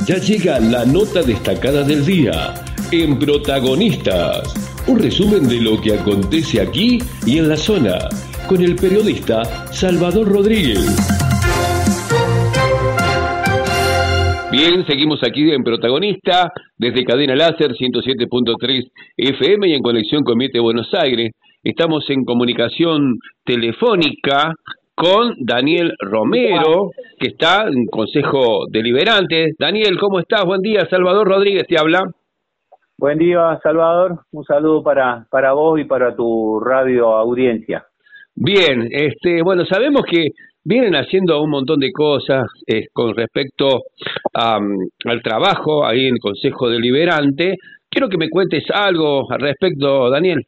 Ya llega la nota destacada del día en Protagonistas. Un resumen de lo que acontece aquí y en la zona, con el periodista Salvador Rodríguez. Bien, seguimos aquí en Protagonista, desde Cadena Láser 107.3 FM y en conexión con Miete Buenos Aires. Estamos en comunicación telefónica con Daniel Romero, que está en Consejo Deliberante. Daniel, ¿cómo estás? Buen día, Salvador Rodríguez te habla. Buen día, Salvador. Un saludo para vos y para tu radio audiencia. Bien, bueno, sabemos que vienen haciendo un montón de cosas con respecto al trabajo ahí en el Consejo Deliberante. Quiero que me cuentes algo al respecto, Daniel.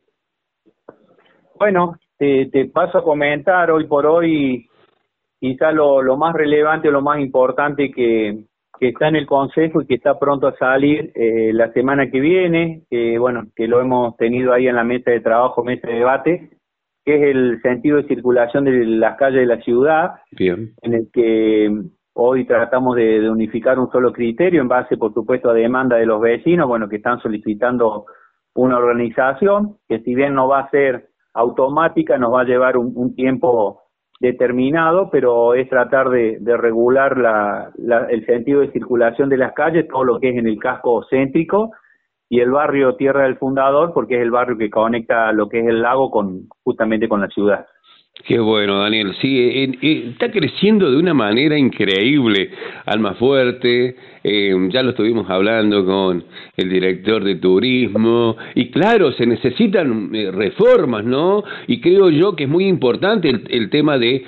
Bueno, te paso a comentar hoy por hoy quizá lo más relevante o lo más importante que está en el Consejo y que está pronto a salir la semana que viene, que lo hemos tenido ahí en la mesa de trabajo, mesa de debate, que es el sentido de circulación de las calles de la ciudad. Bien. En el que hoy tratamos de unificar un solo criterio en base, por supuesto, a demanda de los vecinos, que están solicitando una organización que, si bien no va a ser automática, nos va a llevar un tiempo determinado, pero es tratar de regular el sentido de circulación de las calles, todo lo que es en el casco céntrico y el barrio Tierra del Fundador, porque es el barrio que conecta lo que es el lago justamente con la ciudad. Qué bueno, Daniel. Sí, está creciendo de una manera increíble Almafuerte. Ya lo estuvimos hablando con el director de turismo. Y claro, se necesitan reformas, ¿no? Y creo yo que es muy importante el tema de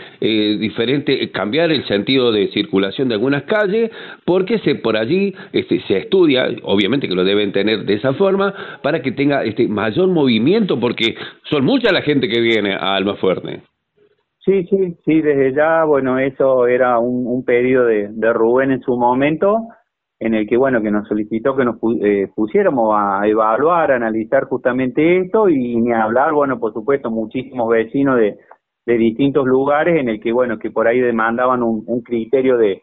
cambiar el sentido de circulación de algunas calles, porque por allí se estudia, obviamente que lo deben tener de esa forma, para que tenga mayor movimiento, porque son mucha la gente que viene a Almafuerte. Sí, desde ya, eso era un pedido de Rubén en su momento, en el que, que nos solicitó que nos pusiéramos a evaluar, a analizar justamente esto, y ni hablar, por supuesto, muchísimos vecinos de distintos lugares, en el que, que por ahí demandaban un criterio de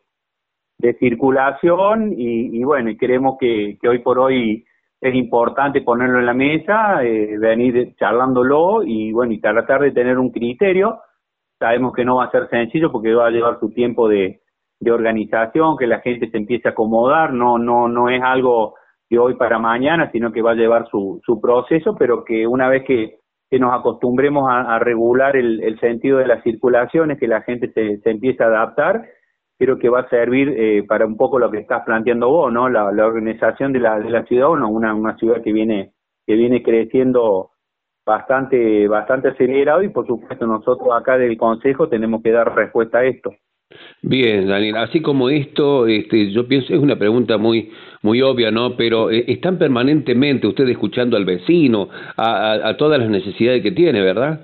circulación, y creemos que hoy por hoy es importante ponerlo en la mesa, venir charlándolo, y tratar de tener un criterio. Sabemos que no va a ser sencillo porque va a llevar su tiempo de organización, que la gente se empiece a acomodar, no es algo de hoy para mañana, sino que va a llevar su proceso, pero que una vez que nos acostumbremos a regular el sentido de las circulaciones, que la gente se empiece a adaptar, creo que va a servir para un poco lo que estás planteando vos, ¿no? La organización de la ciudad, una ciudad que viene creciendo bastante acelerado, y por supuesto nosotros acá del Consejo tenemos que dar respuesta a esto. Bien, Daniel, así como esto, yo pienso, es una pregunta muy obvia, ¿no? Pero están permanentemente ustedes escuchando al vecino, a todas las necesidades que tiene, ¿verdad?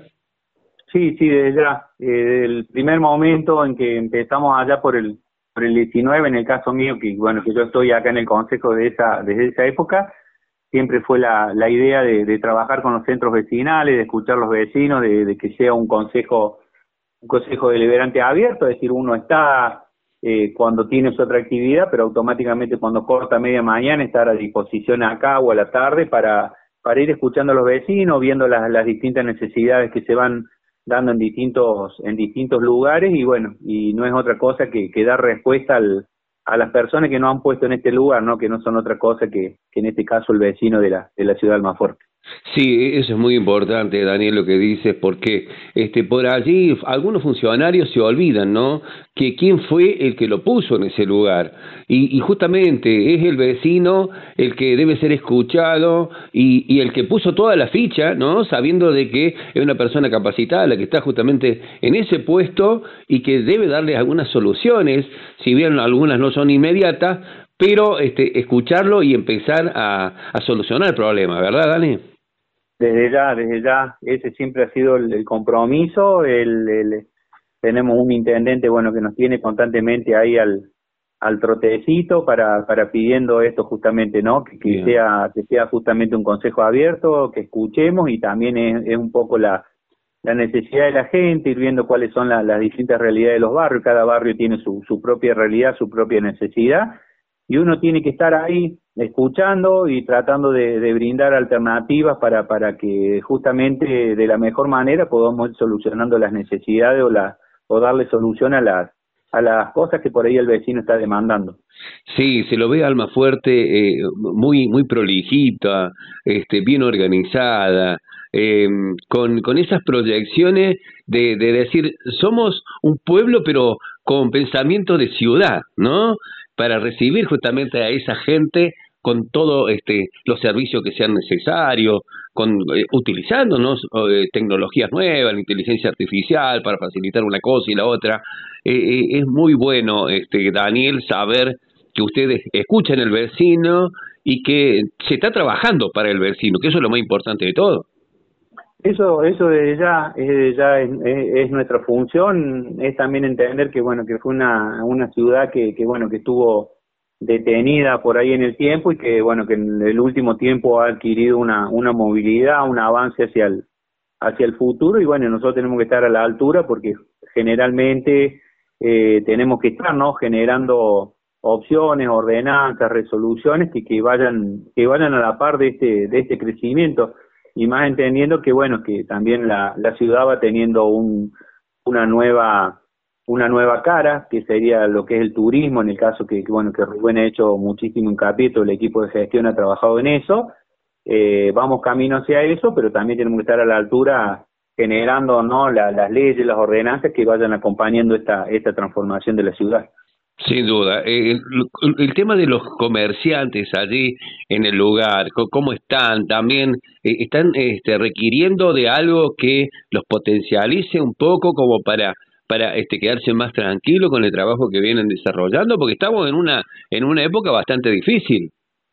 Sí, desde ya. El primer momento en que empezamos allá por el 19, en el caso mío, que yo estoy acá en el Consejo desde esa época, siempre fue la idea de trabajar con los centros vecinales, de escuchar a los vecinos, de que sea un consejo deliberante abierto, es decir, uno está cuando tiene su otra actividad, pero automáticamente cuando corta a media mañana estar a disposición acá o a la tarde para ir escuchando a los vecinos, viendo las distintas necesidades que se van dando en distintos lugares, y no es otra cosa que dar respuesta a las personas que nos han puesto en este lugar, ¿no? Que no son otra cosa que en este caso el vecino de la ciudad de Almafuerte. Sí, eso es muy importante, Daniel, lo que dices, porque por allí algunos funcionarios se olvidan, ¿no? Que quién fue el que lo puso en ese lugar. Y justamente es el vecino el que debe ser escuchado y el que puso toda la ficha, ¿no? Sabiendo de que es una persona capacitada la que está justamente en ese puesto y que debe darle algunas soluciones, si bien algunas no son inmediatas, pero escucharlo y empezar a solucionar el problema, ¿verdad, Dani? Desde ya, ese siempre ha sido el compromiso. Tenemos un intendente, que nos tiene constantemente ahí al trotecito para pidiendo esto justamente, ¿no? Que sea justamente un consejo abierto, que escuchemos, y también es un poco la necesidad de la gente, ir viendo cuáles son las distintas realidades de los barrios. Cada barrio tiene su propia realidad, su propia necesidad, y uno tiene que estar ahí escuchando y tratando de brindar alternativas para que justamente de la mejor manera podamos ir solucionando las necesidades o darle solución a las cosas que por ahí el vecino está demandando. Sí, se lo ve a Almafuerte muy prolijita, bien organizada, con esas proyecciones de decir, somos un pueblo pero con pensamiento de ciudad, ¿no? Para recibir justamente a esa gente con todo los servicios que sean necesarios, utilizándonos tecnologías nuevas, la inteligencia artificial para facilitar una cosa y la otra. Es muy bueno, Daniel, saber que ustedes escuchan el vecino y que se está trabajando para el vecino, que eso es lo más importante de todo. Eso desde ya es nuestra función, es también entender que bueno, que fue una ciudad que bueno, que estuvo detenida por ahí en el tiempo y que bueno, que en el último tiempo ha adquirido una movilidad, un avance hacia el futuro, y bueno, nosotros tenemos que estar a la altura porque generalmente tenemos que estar, ¿no?, generando opciones, ordenanzas, resoluciones que vayan a la par de este crecimiento, y más entendiendo que bueno, que también la ciudad va teniendo una nueva cara, que sería lo que es el turismo, en el caso que bueno, que Rubén ha hecho muchísimo hincapié, todo el equipo de gestión ha trabajado en eso. Vamos camino hacia eso, pero también tenemos que estar a la altura generando, ¿no?, las leyes, las ordenanzas que vayan acompañando esta transformación de la ciudad. Sin duda. El tema de los comerciantes allí en el lugar, ¿cómo están? También están requiriendo de algo que los potencialice un poco como para quedarse más tranquilo con el trabajo que vienen desarrollando, porque estamos en una época bastante difícil.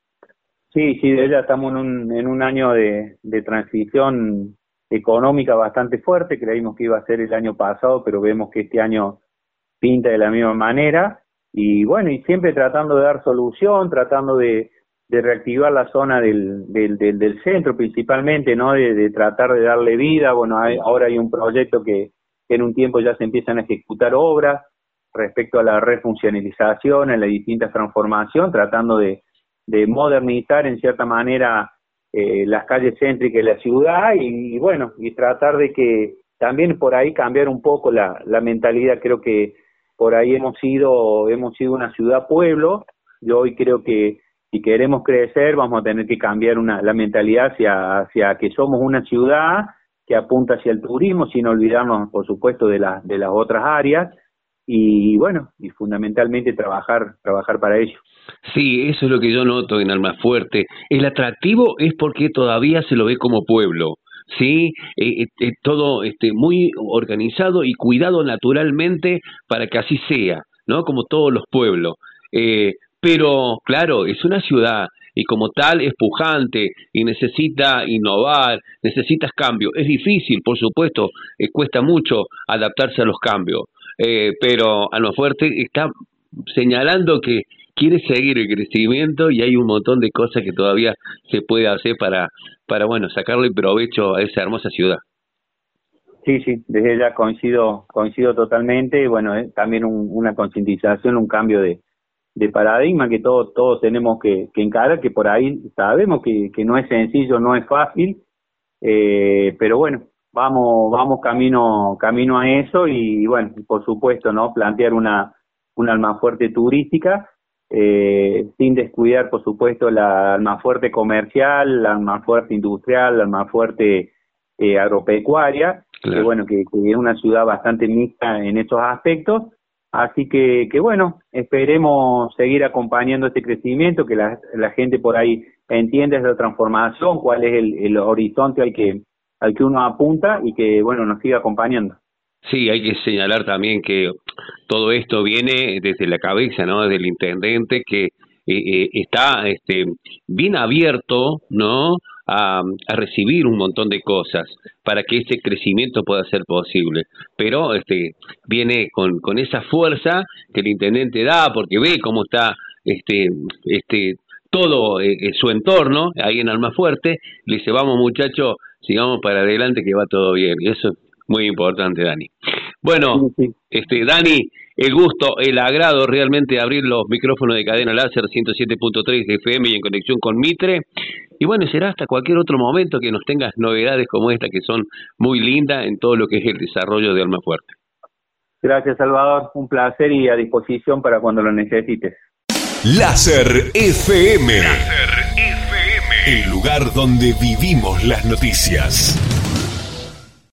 Sí, ya estamos en un año de transición económica bastante fuerte. Creímos que iba a ser el año pasado, pero vemos que este año pinta de la misma manera. Y bueno, y siempre tratando de dar solución, tratando de reactivar la zona del centro principalmente, ¿no? De tratar de darle vida. Bueno, ahora hay un proyecto que en un tiempo ya se empiezan a ejecutar obras respecto a la refuncionalización, a la distinta transformación, tratando de modernizar en cierta manera las calles céntricas de la ciudad y bueno, y tratar de que también por ahí cambiar un poco la mentalidad. Creo que por ahí hemos sido una ciudad-pueblo, y hoy creo que si queremos crecer vamos a tener que cambiar la mentalidad hacia que somos una ciudad que apunta hacia el turismo, sin olvidarnos, por supuesto, de las otras áreas, y bueno, y fundamentalmente trabajar para ello. Sí, eso es lo que yo noto en Almafuerte. El atractivo es porque todavía se lo ve como pueblo. Sí, todo muy organizado y cuidado naturalmente para que así sea, ¿no? Como todos los pueblos. Pero, claro, es una ciudad y como tal es pujante y necesita innovar, necesitas cambio. Es difícil, por supuesto, cuesta mucho adaptarse a los cambios, pero Almafuerte está señalando que quiere seguir el crecimiento y hay un montón de cosas que todavía se puede hacer para bueno, sacarle provecho a esa hermosa ciudad. Sí, desde ya coincido totalmente. Y bueno, también una concientización, un cambio de paradigma que todos tenemos que encarar, que por ahí sabemos que no es sencillo, no es fácil, pero bueno, vamos camino a eso. Y bueno, por supuesto, ¿no?, plantear una Almafuerte turística, sin descuidar, por supuesto, la Almafuerte comercial, la Almafuerte industrial, la Almafuerte agropecuaria. Claro. Que bueno, que es una ciudad bastante mixta en estos aspectos, así que bueno, esperemos seguir acompañando este crecimiento, que la gente por ahí entienda esa transformación, cuál es el horizonte al que uno apunta, y que bueno, nos siga acompañando. Sí, hay que señalar también que todo esto viene desde la cabeza, ¿no?, del intendente, que está bien abierto, ¿no?, a recibir un montón de cosas para que ese crecimiento pueda ser posible, pero viene con esa fuerza que el intendente da, porque ve cómo está todo su entorno ahí en Almafuerte. Le dice: vamos, muchachos, sigamos para adelante, que va todo bien, y eso es muy importante, Dani. Bueno, sí. Dani, el gusto, el agrado realmente de abrir los micrófonos de Cadena Láser 107.3 de FM y en conexión con Mitre. Y bueno, será hasta cualquier otro momento que nos tengas novedades como esta, que son muy lindas en todo lo que es el desarrollo de Almafuerte. Gracias, Salvador. Un placer y a disposición para cuando lo necesites. Láser FM. Láser FM. El lugar donde vivimos las noticias.